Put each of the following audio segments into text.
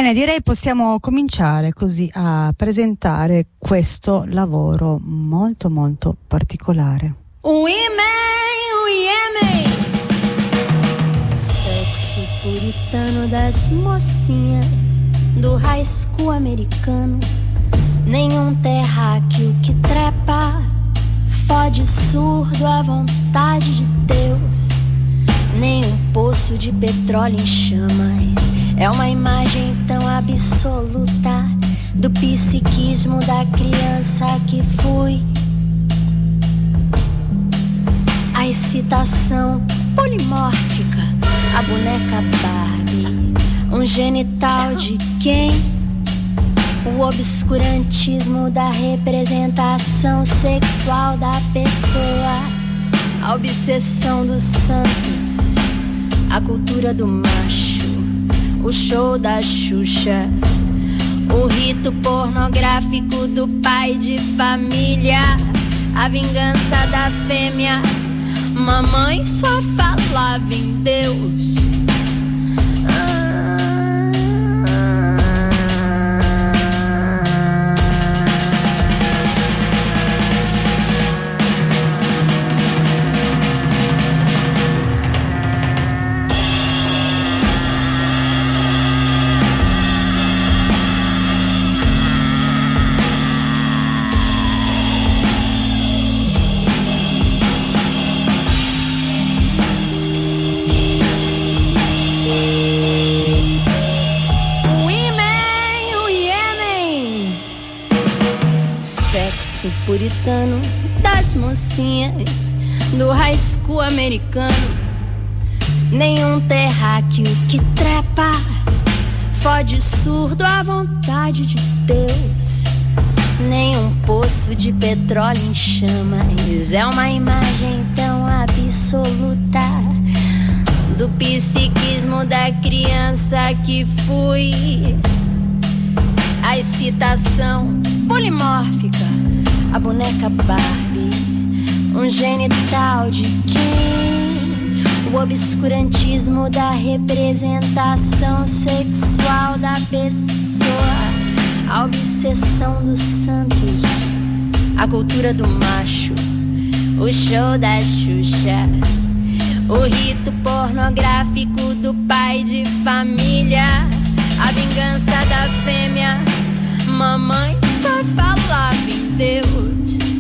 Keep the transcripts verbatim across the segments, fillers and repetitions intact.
Bene, direi possiamo cominciare così a presentare questo lavoro molto molto particolare. Women, sexo puritano das mocinhas do high school americano. Nenhum terráqueo que trepa fode surdo à vontade de Deus. Nenhum poço de petróleo em chamas é uma imagem tão absoluta do psiquismo da criança que fui. A excitação polimórfica, a boneca Barbie, um genital de quem? O obscurantismo da representação sexual da pessoa, a obsessão dos santos, a cultura do macho, o show da Xuxa, o rito pornográfico do pai de família, a vingança da fêmea. Mamãe só falava em Deus. Puritano das mocinhas do high school americano. Nenhum terráqueo que trepa fode surdo à vontade de Deus. Nenhum poço de petróleo em chamas é uma imagem tão absoluta do psiquismo da criança que fui. A excitação polimórfica, a boneca Barbie, um genital de quem? O obscurantismo da representação sexual da pessoa, a obsessão dos santos, a cultura do macho, o show da Xuxa, o rito pornográfico do pai de família, a vingança da fêmea. Mamãe só falava em Deus.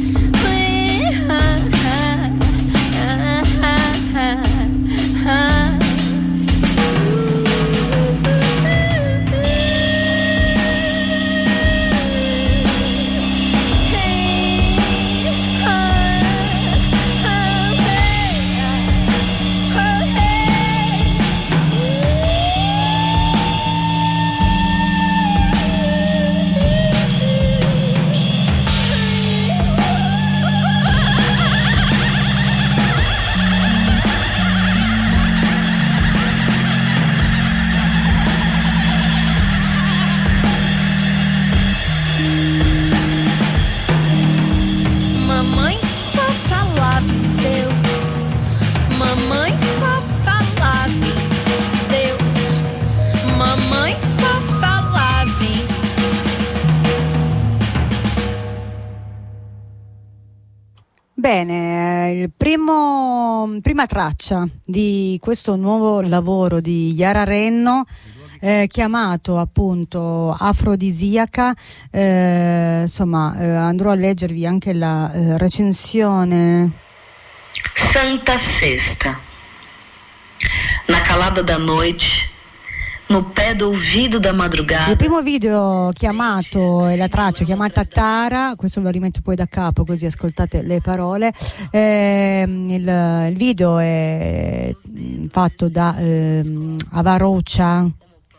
Bene, il primo, prima traccia di questo nuovo lavoro di Yara Renno, eh, chiamato appunto Afrodisiaca, eh, insomma eh, andrò a leggervi anche la eh, recensione. Santa Sexta. Na calada da noite, no pé do ouvido da madrugada. Il primo video chiamato e la traccia chiamata Tara, questo lo rimetto poi da capo così ascoltate le parole. Eh, il, il video è fatto da eh, Avarocha.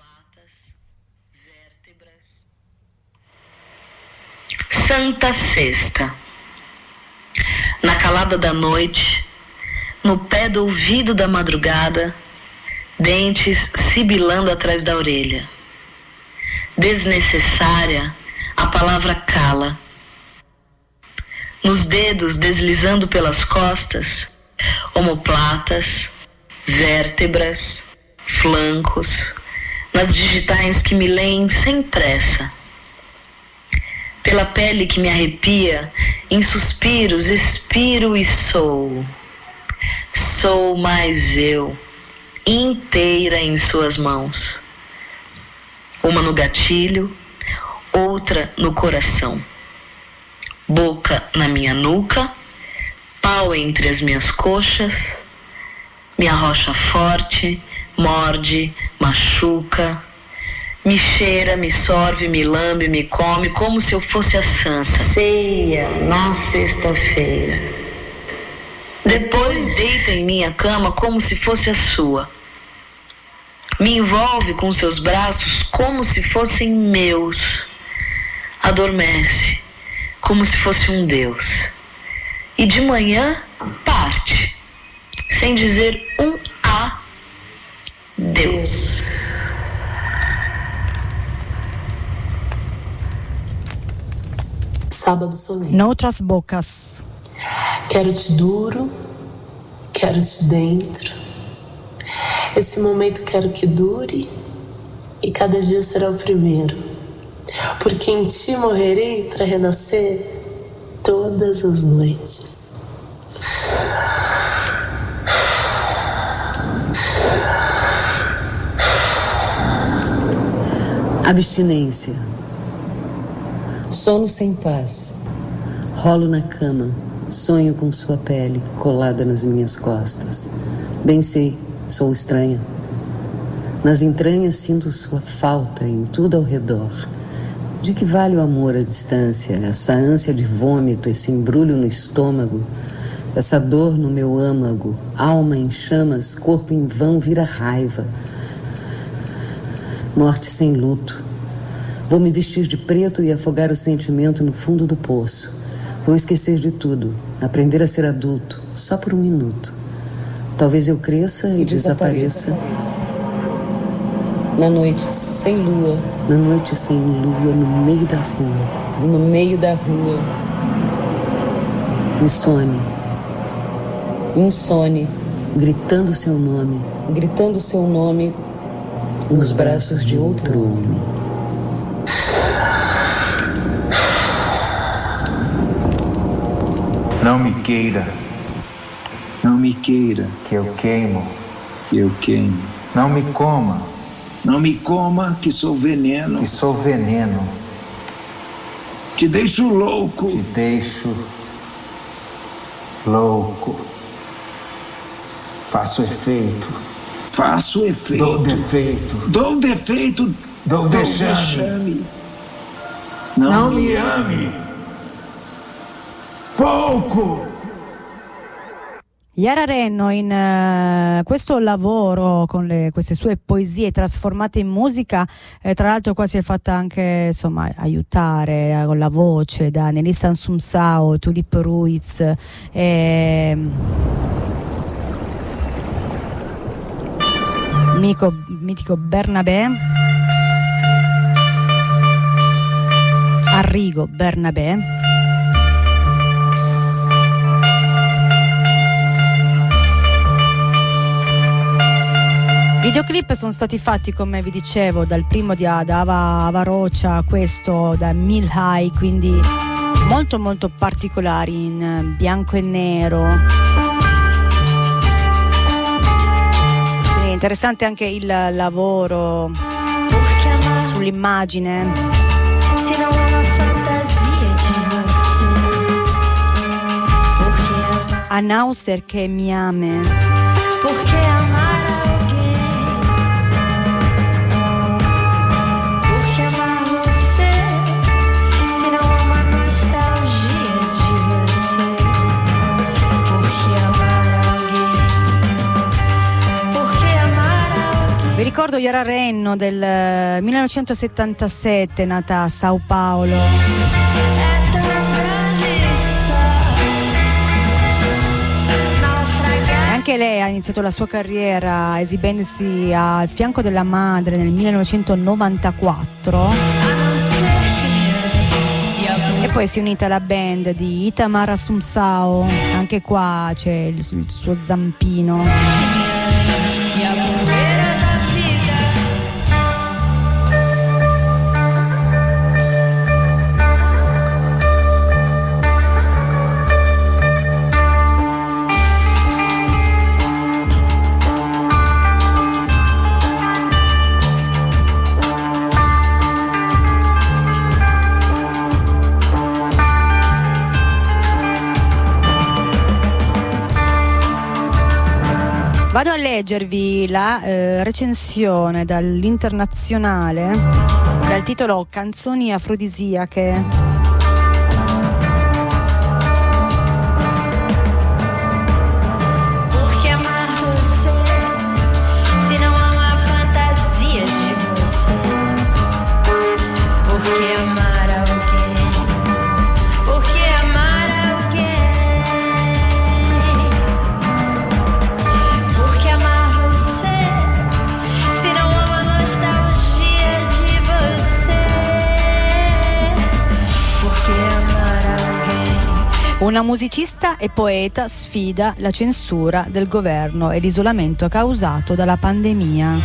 Santa Sexta. Na calada da noite, no pé do ouvido da madrugada, dentes sibilando atrás da orelha. Desnecessária a palavra cala. Nos dedos deslizando pelas costas, omoplatas, vértebras, flancos. nas digitais que me leem sem pressa. Pela pele que me arrepia, em suspiros expiro e sou. Sou mais eu, inteira em suas mãos. Uma no gatilho, outra no coração. Boca na minha nuca, pau entre as minhas coxas, me arrocha forte, morde, machuca, me cheira, me sorve, me lambe, me come, como se eu fosse a santa. Ceia na sexta-feira. Depois deita em minha cama como se fosse a sua. Me envolve com seus braços como se fossem meus. Adormece como se fosse um Deus. E de manhã parte, sem dizer um adeus. Sábado solene. Noutras bocas. Quero-te duro, quero-te dentro. Esse momento quero que dure e cada dia será o primeiro. Porque em ti morrerei para renascer todas as noites. Abstinência. Sono sem paz. Rolo na cama, sonho com sua pele colada nas minhas costas. Bem sei, sou estranha. Nas entranhas sinto sua falta em tudo ao redor. De que vale o amor à distância, essa ânsia de vômito, esse embrulho no estômago, essa dor no meu âmago, alma em chamas, corpo em vão vira raiva. Morte sem luto. Vou me vestir de preto e afogar o sentimento no fundo do poço. Vou esquecer de tudo, aprender a ser adulto, só por um minuto. Talvez eu cresça e, e desapareça. desapareça. Na noite sem lua. Na noite sem lua, no meio da rua. No meio da rua. Insone. Insone. Gritando seu nome. Gritando seu nome nos braços de outro homem. Não me queira. Não me queira. Que eu queimo. Que eu queimo. Não me coma. Não me coma, que sou veneno. Que sou veneno. Te deixo louco. Te deixo louco. Faço efeito. Faço efeito. Dou defeito. Dou defeito. Dou vexame. Não, Não me ame. Pouco. Yara Renno in uh, questo lavoro con le, queste sue poesie trasformate in musica, eh, tra l'altro qua si è fatta anche insomma aiutare eh, con la voce da Nelissa Assumpção, Tulip Ruiz, eh, mitico, mitico Bernabé, Arrigo Bernabé. I videoclip sono stati fatti, come vi dicevo, dal primo di Ada Ava, Ava Rocha, questo da Mil High, quindi molto molto particolari, in bianco e nero. Quindi interessante anche il lavoro sull'immagine. Se não é uma fantasia de você, porque A não ser que me ame. Porque amar Vi ricordo Yara Renno del millenovecentosettantasette, nata a Sao Paolo. E anche lei ha iniziato la sua carriera esibendosi al fianco della madre nel millenovecentonovantaquattro. E poi si è unita alla band di Itamar Assumpção, anche qua c'è il, il suo zampino. leggervi la eh, recensione dall'Internazionale dal titolo Canzoni afrodisiache. Una musicista e poeta sfida la censura del governo e l'isolamento causato dalla pandemia.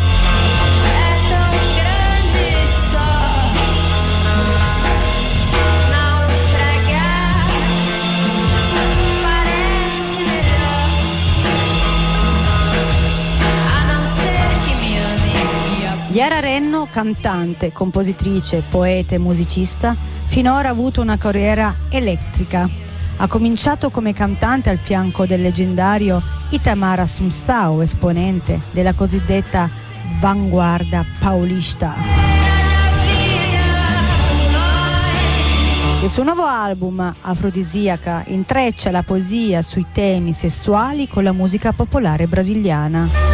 Yara Renno, cantante, compositrice, poeta e musicista, finora ha avuto una carriera elettrica. Ha cominciato come cantante al fianco del leggendario Itamar Assunção, esponente della cosiddetta Vanguardia Paulista. Il suo nuovo album, Afrodisiaca, intreccia la poesia sui temi sessuali con la musica popolare brasiliana.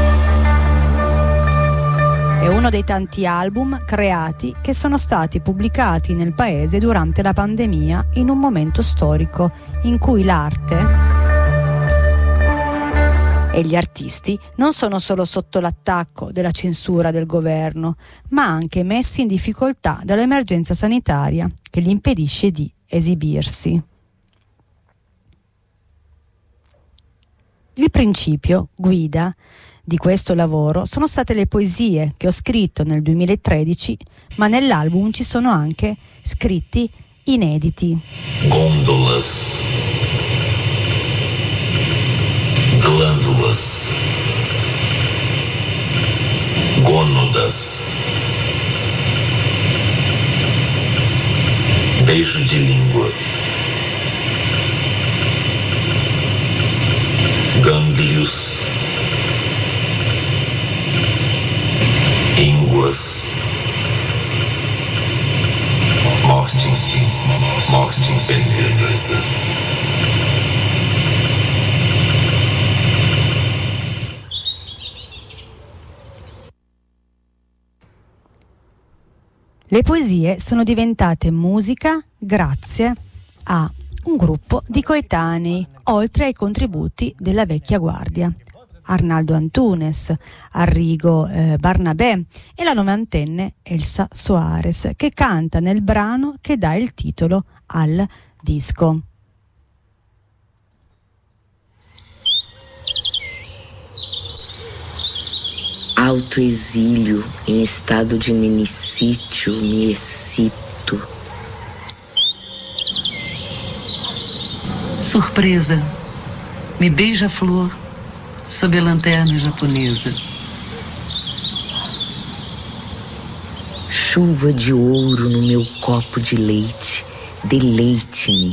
È uno dei tanti album creati che sono stati pubblicati nel paese durante la pandemia, in un momento storico in cui l'arte e gli artisti non sono solo sotto l'attacco della censura del governo, ma anche messi in difficoltà dall'emergenza sanitaria che gli impedisce di esibirsi. Il principio guida di questo lavoro sono state le poesie che ho scritto nel duemilatredici, ma nell'album ci sono anche scritti inediti. Gôndolas, glândulas, gônadas, beijo de língua, gânglios, ínguas, morte, morte impedesa. Le poesie sono diventate musica grazie a un gruppo di coetanei, oltre ai contributi della vecchia guardia. Arnaldo Antunes, Arrigo eh, Barnabé e la novantenne Elsa Soares, che canta nel brano che dà il titolo al disco. Autoexílio em estado de minicítio, me excito. Surpresa, me beija-flor sob a lanterna japonesa. Chuva de ouro no meu copo de leite, deleite-me.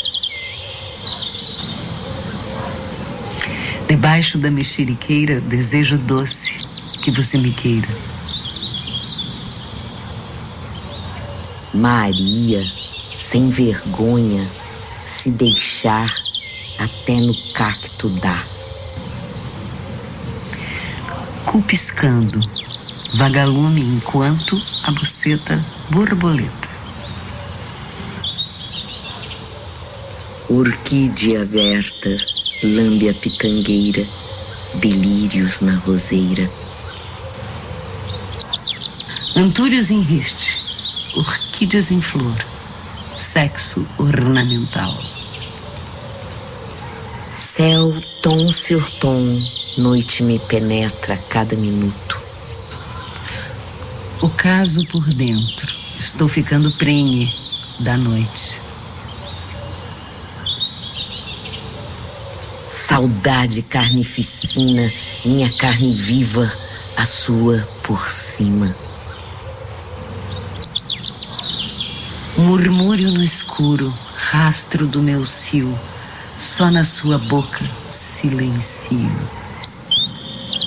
Debaixo da mexeriqueira, desejo doce que você me queira. Maria, sem vergonha, se deixar até no cacto dá. Cu piscando, vagalume enquanto a buceta borboleta. Orquídea aberta, lambe a pitangueira, delírios na roseira. Antúrios em riste, orquídeas em flor, sexo ornamental. Céu, tom sur tom, noite me penetra a cada minuto. O caso por dentro, estou ficando prenhe da noite. Saudade carnificina, minha carne viva, a sua por cima. Murmúrio no escuro, rastro do meu cio, só na sua boca silencio.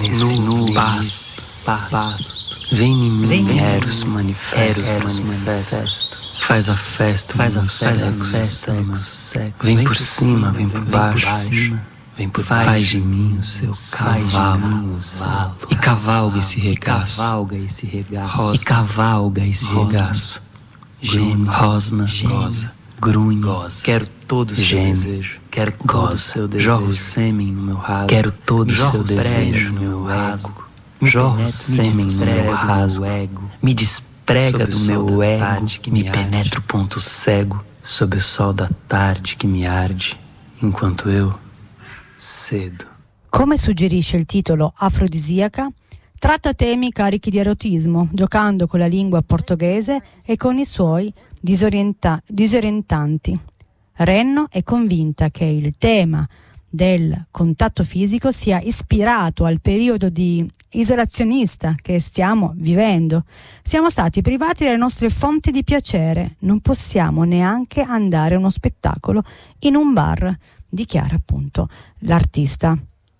nu, pasto, pasto. Vem em mim, Eros manifesto. Faz a festa, faz a festa, festa no meu sexo. Vem por cima, vem por baixo, vem por baixo. Faz de mim o seu cavalo e cavalga esse regaço. E cavalga esse regaço. Geme, rosna, goza, grunhe. Quero todo o seu desejo. Quero todo o seu desejo. Jorro sêmen no meu rasgo. Quero todo o seu desejo no meu rasgo. Jorro sêmen no meu rasgo. Me desprega Prega do meu ego, me penetra o ponto cego, sob o sol da tarde che mi arde, enquanto eu cedo. Come suggerisce il titolo Afrodisiaca, tratta temi carichi di erotismo, giocando con la lingua portoghese e con i suoi disorienta- disorientanti. Renno è convinta che il tema del contatto fisico sia ispirato al periodo di isolazionista che stiamo vivendo. Siamo stati privati delle nostre fonti di piacere, non possiamo neanche andare a uno spettacolo in un bar, dichiara appunto l'artista.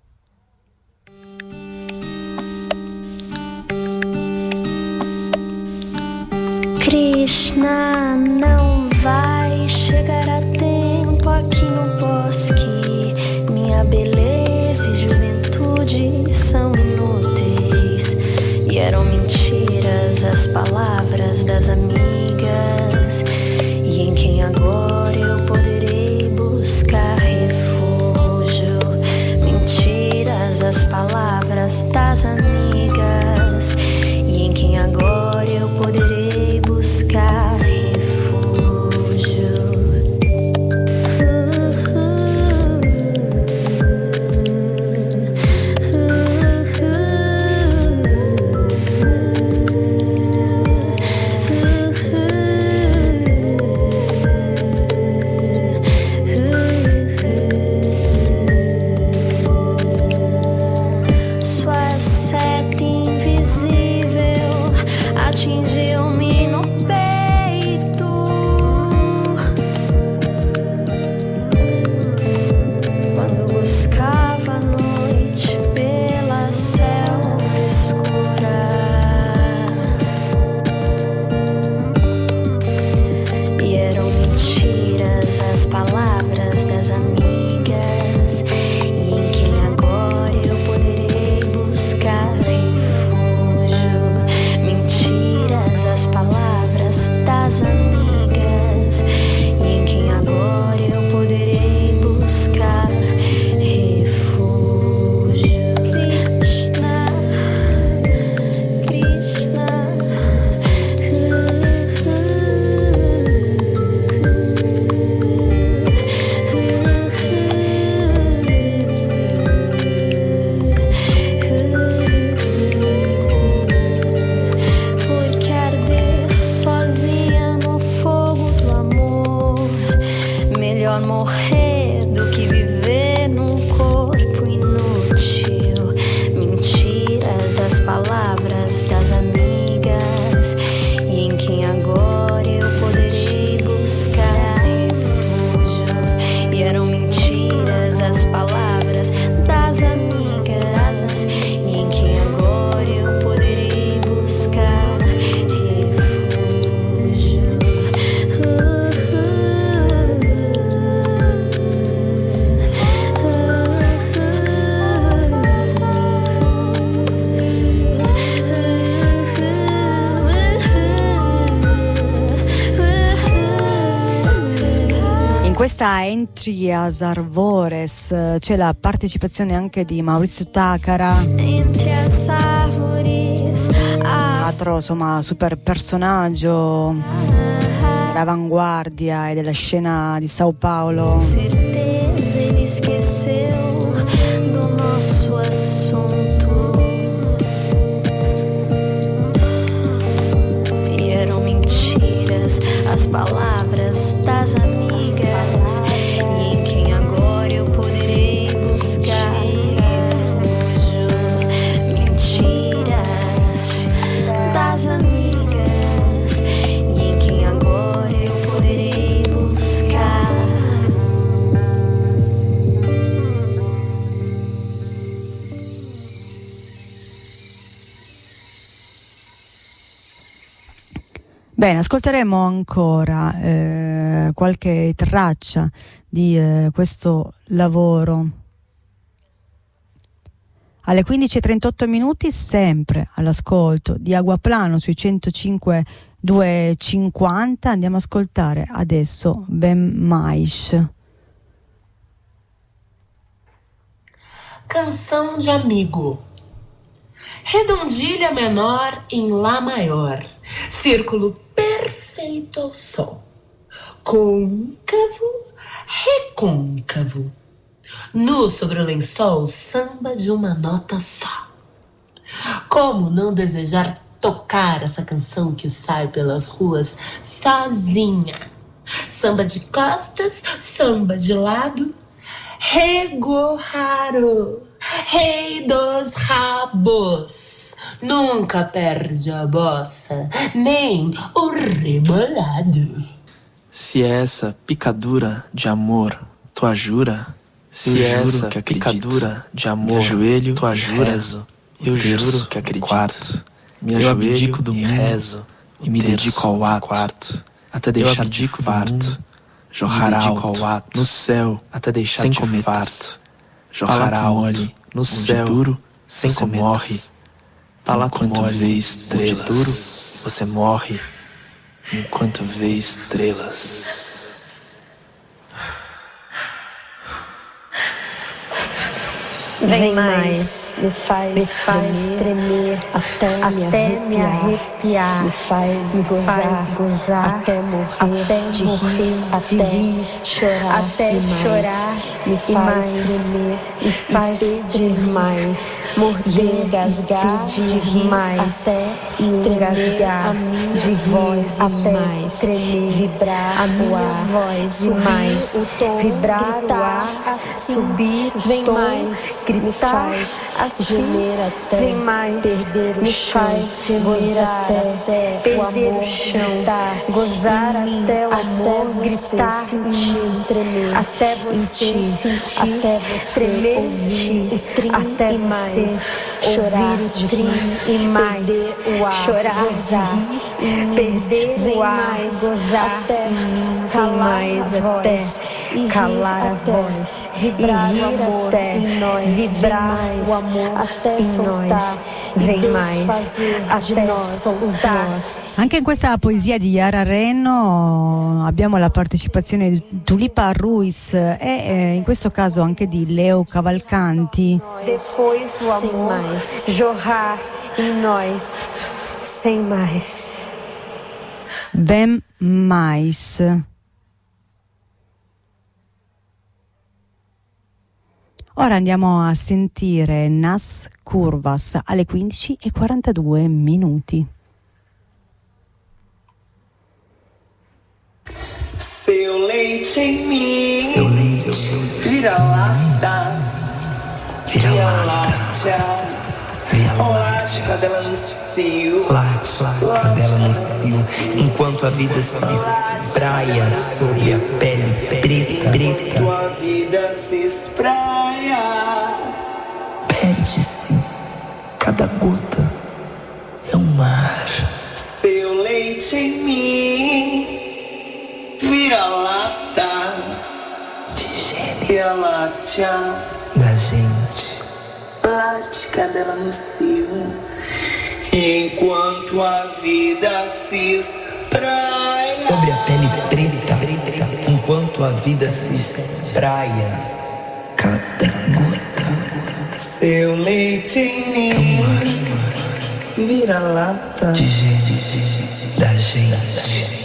Krishna, não vai chegar a tempo aqui no bosque. Minha beleza e juventude são inúteis. E eram mentiras as palavras das amigas. E em quem agora eu poderei buscar refúgio. Mentiras as palavras das amigas. E em quem agora eu poderei buscar refúgio. Questa Entry as Arvores c'è la partecipazione anche di Maurizio Takara, altro insomma super personaggio dell'avanguardia e della scena di Sao Paulo. Certeza ele esqueceu do nosso assunto. E eram mentiras as palavras das amigas. E em quem agora eu poderei buscar refúgio. Mentiras das amigas. E em quem agora eu poderei buscar. Bene, ascolteremo ancora eh, qualche traccia di eh, questo lavoro. Alle quindici e trentotto minuti, sempre all'ascolto di Acquaplano sui centocinque duecentocinquanta, andiamo a ascoltare adesso Ben Mais. Canção de amigo. Redondilha menor em Lá maior. Círculo perfeito ao sol. Côncavo, recôncavo. Nu sobre o lençol, samba de uma nota só. Como não desejar tocar essa canção que sai pelas ruas sozinha? Samba de costas, samba de lado. Rego raro, rei dos rabos. Nunca perde a bossa, nem o rebolado. Se é essa picadura de amor, tua jura? Se é essa que picadura de amor, me ajoelho, tua jura? Rezo, eu juro que acredito. Quarto, me ajoelho do e rezo e me dedico ao ato, quarto, até deixar de farto, jorrar alto ao ato, no céu, até deixar sem de cometas, farto, jorrar alto, no céu, duro, sem você cometas, morre, enquanto vê estrelas, duro, você morre, enquanto vê estrelas. Vem mais, me faz, me faz tremer, tremer até, até me arrepiar, me faz, me gozar, faz gozar, até morrer, até de rir, até rir, chorar, até e chorar, mais, me faz tremer, me faz tremer mais, morder, engasgar, de, de rir mais, até engasgar, de voz, até mais, tremer, vibrar, a minha voz, subir mais, o tom, vibrar, gritar, o ar, assim, subir, vem mais. Gritar, assim, gemer até, vem mais, perder o me chão, faz gemer até, até, perder o, amor, o chão, gritar, gozar até o amor, até gritar, sentir, tremer, até você sentir, até você tremer, ouvir o trim, até e mais, chorar o trim e mais, o ar, chorar, gozar, e perder o ar, mais, gozar, até calar mais, até calar a voz, vibrar o amor em nós. Vibrar mais, o amor até em soltar, nós, vem mais, até nós, soltar. Anche in questa poesia di Yara Renno abbiamo la partecipazione di Tulipa Ruiz e eh, in questo caso anche di Leo Cavalcanti. Depois o amor mais, jorrar em nós, sem mais. Ben mais. Ora andiamo a sentire Nas Curvas alle quindici e quarantadue minuti. Seu leite em mim, seu leite, vira-lata, vira-lata, late, cadela no cio, late, cadela no cio, enquanto a vida se espraia sobre a pele preta, preta. Enquanto a vida se espraia, perde-se, cada gota é um mar. Seu leite em mim, vira-lata, vira-late da gente, late, cadela no cio, enquanto a vida se espraia sobre a pele preta, preta, enquanto a vida se espraia, cada gota, seu leite em mim, vira-lata de gente, da gente.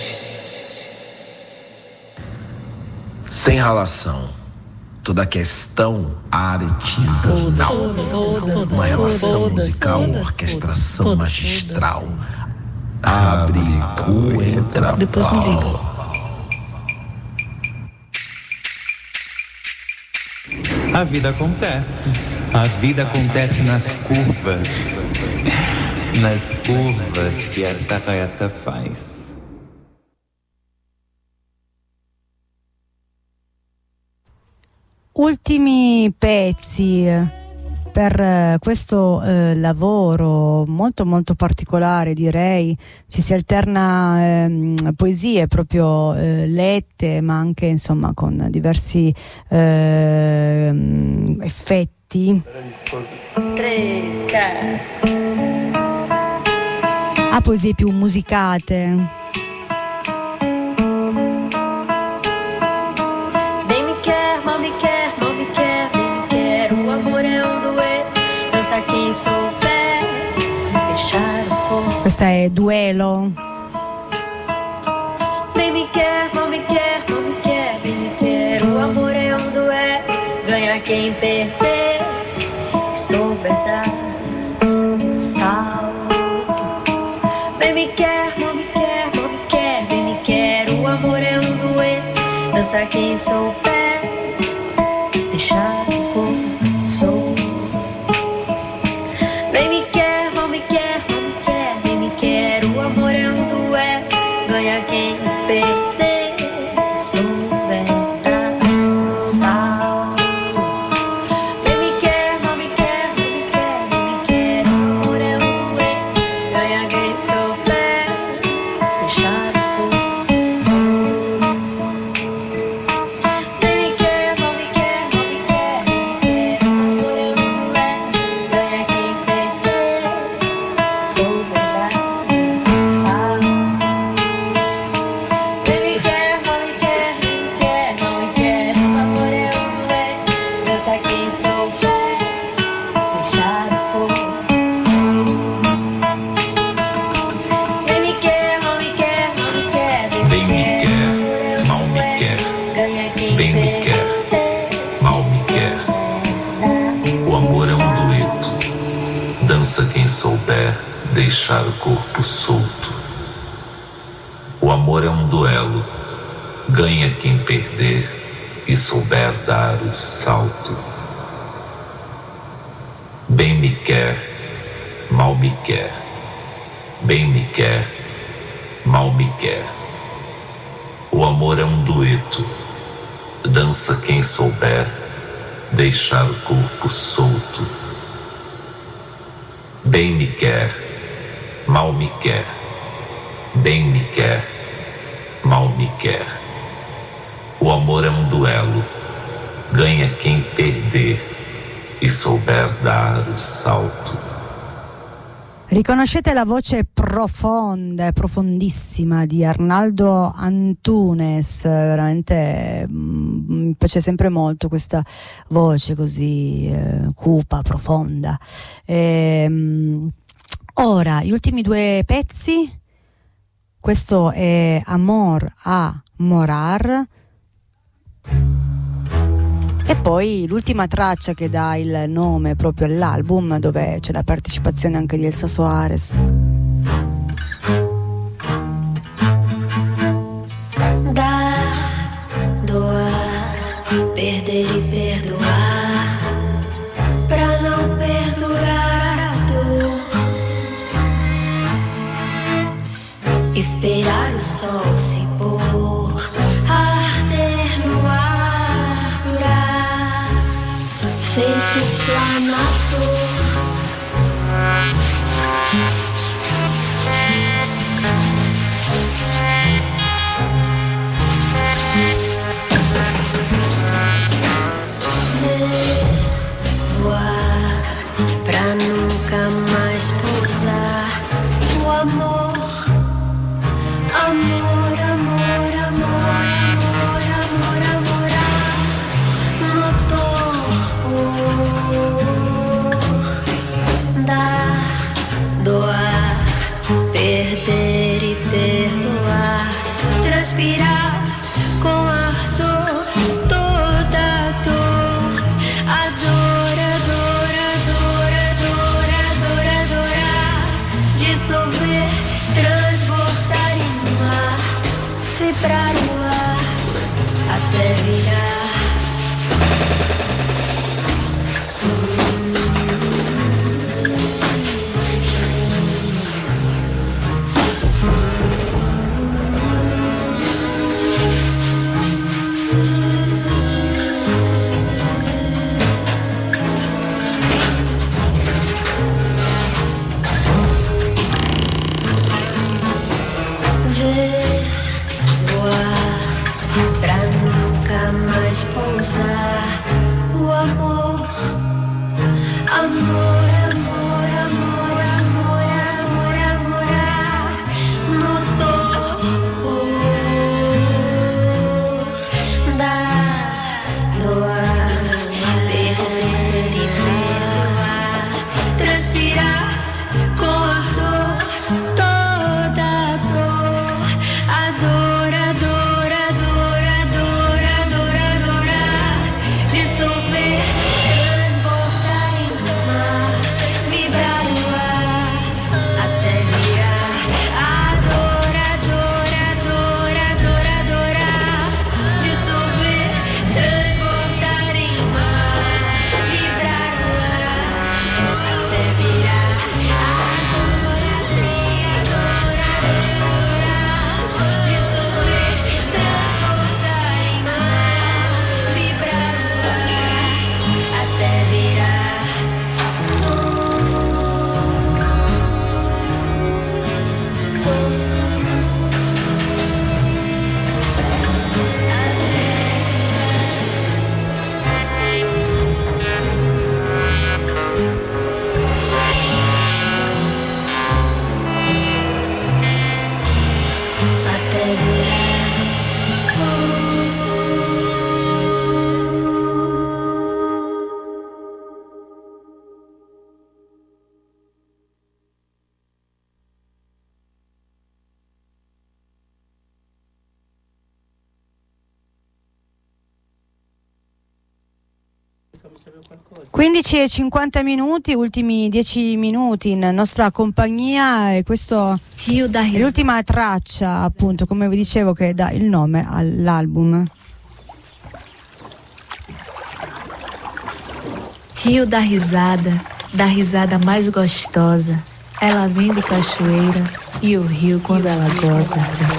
Sem ralação, toda questão artesanal. Uma relação musical, orquestração magistral. Abre, cu, entra, depois me liga. A vida acontece. A vida acontece nas curvas. Nas curvas que essa reta faz. Ultimi pezzi per eh, questo eh, lavoro molto molto particolare, direi. Ci si alterna ehm, poesie proprio eh, lette, ma anche insomma con diversi eh, effetti. A poesie più musicate. Questa è Duelo. Vem me quer, não me quer, não me quer, vem me quer. O amor é um duelo, ganha quem perder. Souber dar um salto. Vem me quer, não me quer, não me quer, vem me quer. O amor é um duelo, dança quem souber deixar o corpo solto. Quem perder, souber dar um salto. Vem me quer, não me quer, não me quer, vem me quer. O amor é um duelo, ganha quem souber deixar o corpo solto. Vem me quer, não me quer, não me quer, vem me quer. O amor é um duelo, ganha quem perder, souber dar um salto. Quem souber deixar o corpo solto. O amor é um duelo, ganha quem perder e souber dar o salto. Bem me quer, mal me quer. Bem me quer, mal me quer. O amor é um dueto, dança quem souber deixar o corpo solto. Bem me quer, mal me quer. Bem me quer, mal me quer. O amor é um duelo, ganha quem perder e souber dar o salto. Riconoscete la voce profonda, profondissima di Arnaldo Antunes, veramente mh, mi piace sempre molto questa voce così eh, cupa, profonda. Ehm, ora, gli ultimi due pezzi, questo è Amor a Morar, e poi l'ultima traccia che dà il nome proprio all'album, dove c'è la partecipazione anche di Elsa Soares. Dar, doar, perder e perdoar, pra não perdurar a dor. Esperar o sol se pôr, arder no ar, durar, feito planador. Voar pra nunca mais pousar. O amor, amor, amor, amor, amor, amor, amorar no torpor. Dar, doar, perder e perdoar, transpirar com ardor toda a dor. Ador, ador, ador, ador, ador, adorar, dissolver, transbordar em mar, vibrar no ar até virar. faz pousar o amor, amor, amor, amor, amor, amor, amorar no topo da doa, perder e perdoar, transpirar com ardor toda a dor, a dor, a dor, a dor, a dor, a dor, a adorar, dissolver, transbordar em mar, vibrar no ar, até virar a dor, a dor, a dor, a dor, adorar, dissolver, transbordar em mar, vibrar no ar, até virar a dor, a dor, a dor, adorar, dissolver, transbordar em mar, vibrar no ar, até virar som, som, som, até virar som, som. quindici e cinquanta minuti, ultimi dieci minuti in nostra compagnia, e questo è l'ultima traccia, appunto, come vi dicevo, che dà il nome all'album. Rio da risada, da risada mais gostosa. Ela vem de cachoeira e o rio quando ela goza.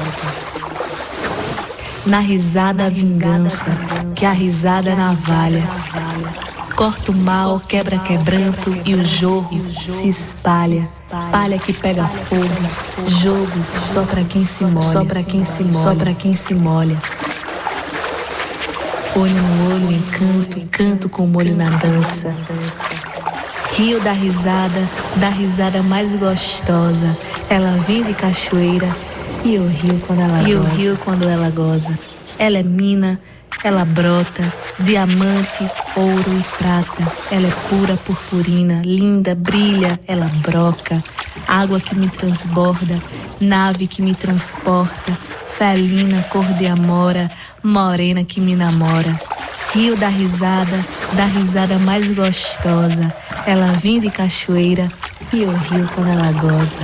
Na risada a vingança, que a risada é navalha. Corta o mal, quebra quebranto e o jorro se espalha. Palha que pega fogo, jogo só pra quem se molha, só pra quem se molha, só pra quem se molha. Olho no olho, encanto, canto com molho na dança. Rio da risada, da risada mais gostosa. Ela vem de cachoeira e o rio quando ela goza. E o rio quando ela goza. Ela é mina, ela brota, diamante, ouro e prata. Ela é pura purpurina, linda, brilha, ela broca. Água que me transborda, nave que me transporta. Felina, cor de amora, morena que me namora. Rio da risada, da risada mais gostosa. Ela vem de cachoeira e o rio quando ela goza.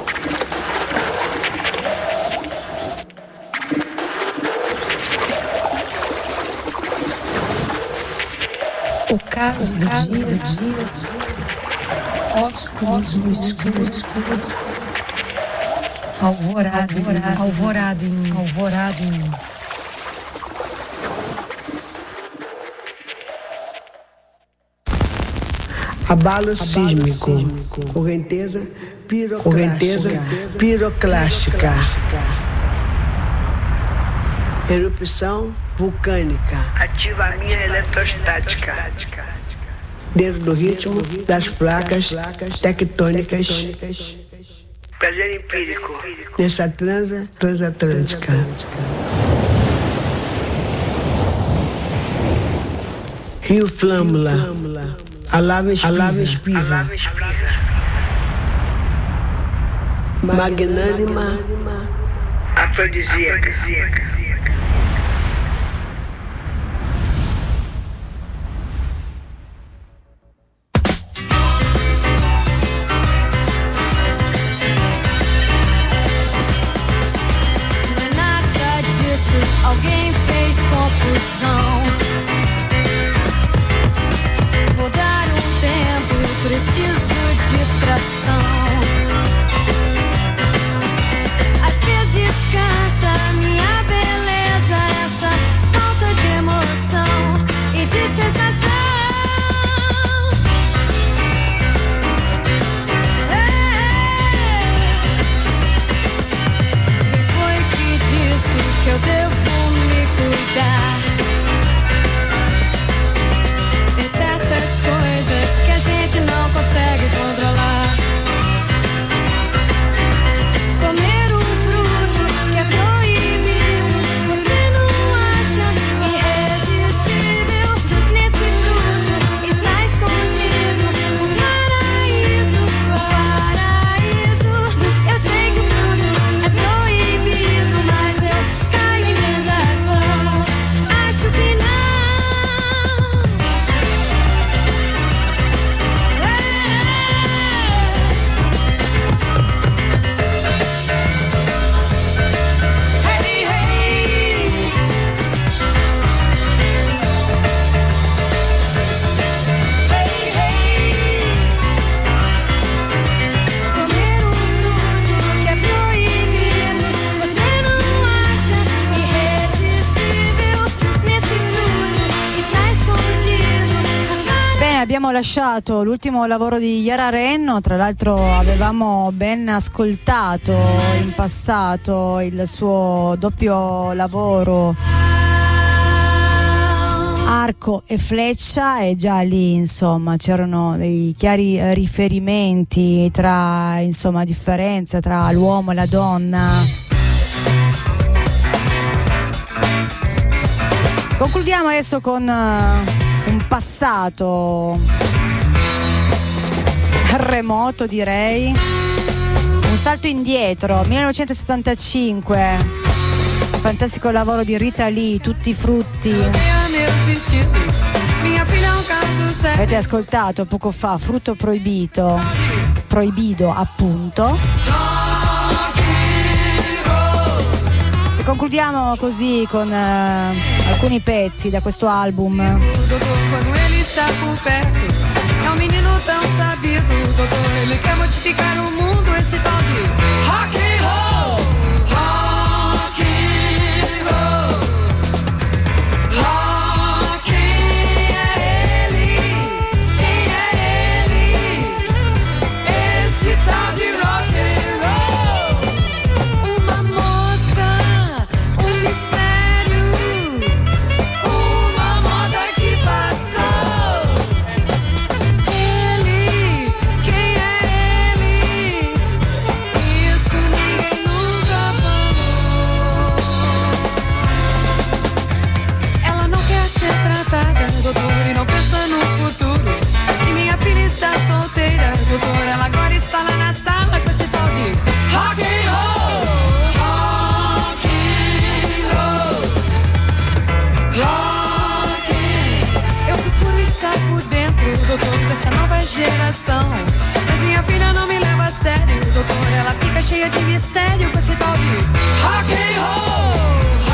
O caso do caso dia, do dia, ósculo no escuro, escuro, alvorada, alvorada, alvorada em mim, alvorada em mim. Abalo sísmico, correnteza, correnteza piroclástica, erupção vulcânica, ativa a minha eletrostática, dentro do ritmo das placas tectônicas, prazer empírico, nessa transa transatlântica. Rio Flâmula, a lava espirra, magnânima, afrodisíaca. Não é nada disso, alguém fez confusão. Vou dar um tempo, preciso distração. Às vezes cansa minha beleza, essa falta de emoção e de sensação. Quem foi que disse que eu devo me cuidar? abbiamo lasciato l'ultimo lavoro di Yara Renno, tra l'altro avevamo ben ascoltato in passato il suo doppio lavoro Arco e Fleccia, e già lì insomma c'erano dei chiari riferimenti tra, insomma, differenza tra l'uomo e la donna. Concludiamo adesso con uh, un passato remoto, direi, un salto indietro, millenovecentosettantacinque, fantastico lavoro di Rita Lee, Tutti i frutti. Avete ascoltato poco fa Frutto proibito, proibito appunto. E concludiamo così con uh, alcuni pezzi da questo album. Quando ele está por perto, é um menino tão sabido, doutor, ele quer modificar o mundo, esse tal de rock and roll, rock and roll, rock é ele, quem é ele, esse tal de rock and roll, uma mosca, um mistério, uma moda que passou. Doutor, e não pensa no futuro. E minha filha está solteira, doutor, ela agora está lá na sala com esse tal de rock and roll, rock and roll, rock and... Eu procuro estar por dentro, doutor, dessa nova geração, mas minha filha não me leva a sério, doutor, ela fica cheia de mistério com esse tal de rock and roll.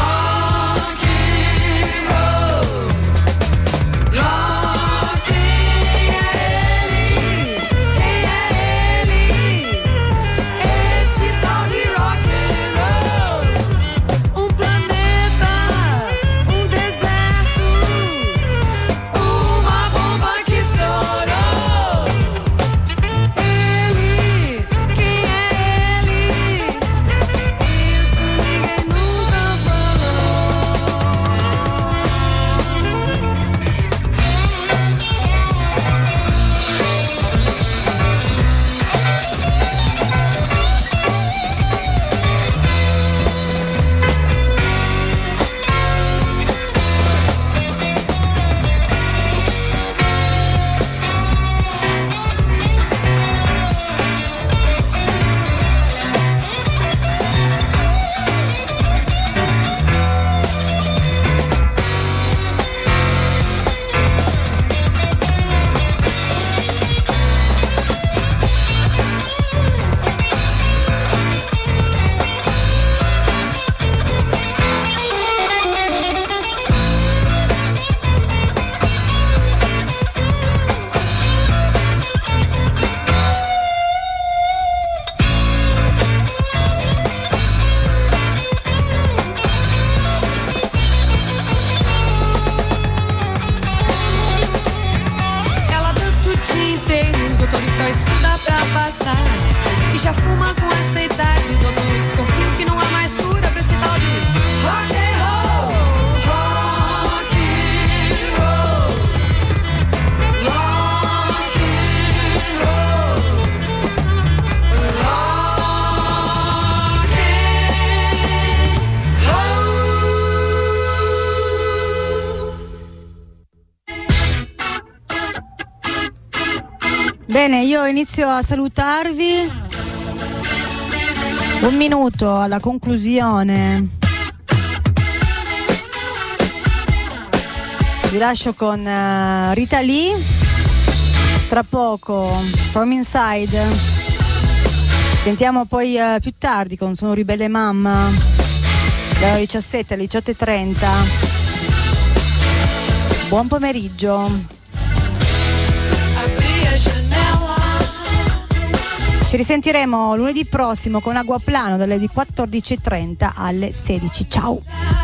Bene, io inizio a salutarvi. Un minuto alla conclusione. Vi lascio con uh, Rita Lee. Tra poco From Inside. Sentiamo poi uh, più tardi con Sono Ribelle Mamma dalle diciassette alle diciotto e trenta. Buon pomeriggio. Ci risentiremo lunedì prossimo con Aguaplano dalle quattordici e trenta alle sedici. Ciao!